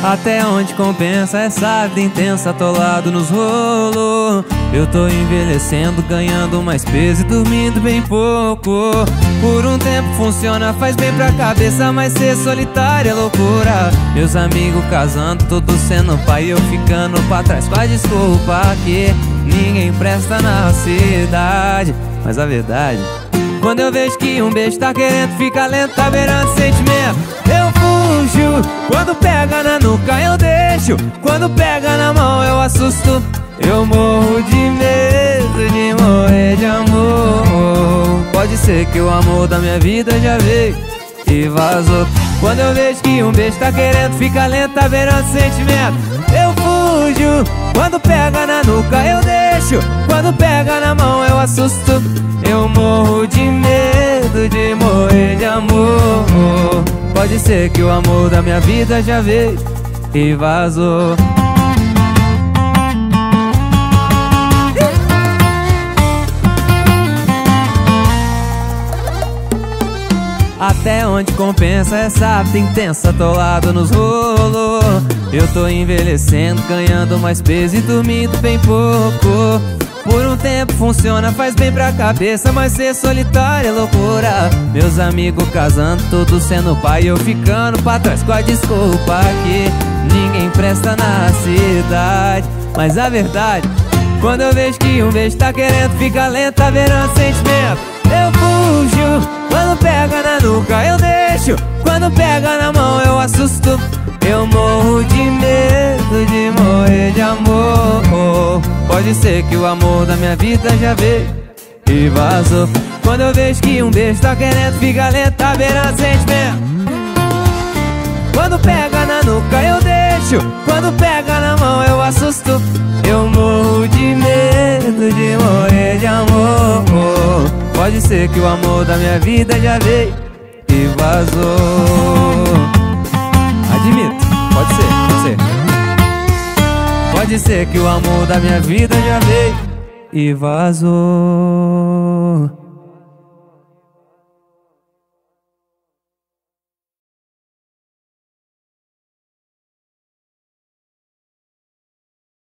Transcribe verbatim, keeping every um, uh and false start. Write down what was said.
Até onde compensa essa vida intensa, atolado nos rolos. Eu tô envelhecendo, ganhando mais peso e dormindo bem pouco. Por um tempo funciona, faz bem pra cabeça, mas ser solitário é loucura. Meus amigos casando, todos sendo pai e eu ficando pra trás com a desculpa que ninguém presta na cidade. Mas a verdade, quando eu vejo que um beijo tá querendo ficar lento, tá beirando sentimento, eu fujo. Quando pega na nuca eu deixo, quando pega na mão eu assusto. Eu morro de medo de morrer de amor. Pode ser que o amor da minha vida já veio e vazou. Quando eu vejo que um beijo tá querendo ficar lento, tá beirando sentimento, eu fujo. Quando pega na nuca eu deixo, quando pega na mão eu assusto. Eu morro de medo de morrer de amor. Pode ser que o amor da minha vida já veio e vazou. Até onde compensa essa vida intensa, atolado nos rolos. Eu tô envelhecendo, ganhando mais peso e dormindo bem pouco. Por um tempo funciona, faz bem pra cabeça, mas ser solitário é loucura. Meus amigos casando, todos sendo pai e eu ficando pra trás com a desculpa que ninguém presta na cidade. Mas a verdade, quando eu vejo que um beijo tá querendo ficar lento, tá beirando sentimento, eu fujo. Quando pega na nuca eu deixo, quando pega na mão eu assusto. Eu morro de medo de morrer de amor. Pode ser que o amor da minha vida já veio e vazou. Quando eu vejo que um beijo tá querendo ficar lento, tá beirando sentimento, quando pega na nuca eu deixo, quando pega na mão eu assusto. Eu morro de medo de morrer de amor. Pode ser que o amor da minha vida já veio e vazou. Admito, pode ser, pode ser. Pode ser que o amor da minha vida já veio e vazou.